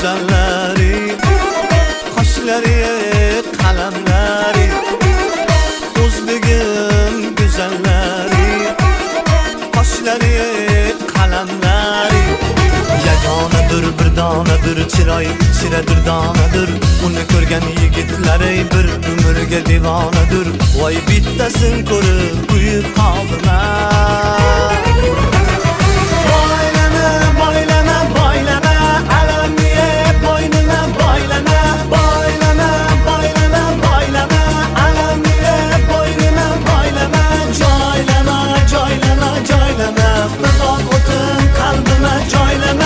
güzellari, qoshlari qalamlari, o'zbegim güzellari, qoshlari qalamlari. Yagonadir bir donadir, chiroy ichradir donadir, uni ko'rgan yigitlari bir umrga devonadir. Voy bittasin ko'rib kuyib qoldilar. Boylana boylana boylana, alamni boynuna boylana. Boylana boylana boylana, alamni boynuna boylana. Joylama joylama joylama, fidoq o'tin qalbima joylama.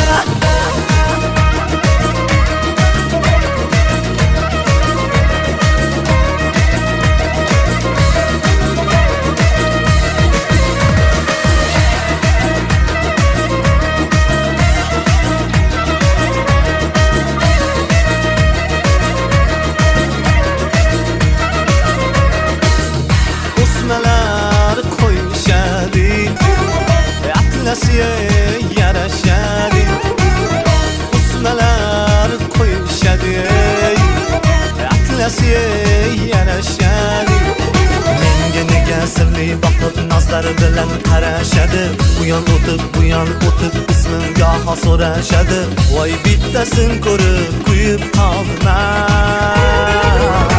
O'smalar qo'yishadi, atlasiga yarashadi. O'smalar qo'yishadi, atlasiga yarashadi. Menga nega sirli boqib nazlari bilan qarashadi. Bu yon o'tib, bu yon o'tib ismimga so'rashadi. Voy bittasin ko'rib kuyib qoldilar.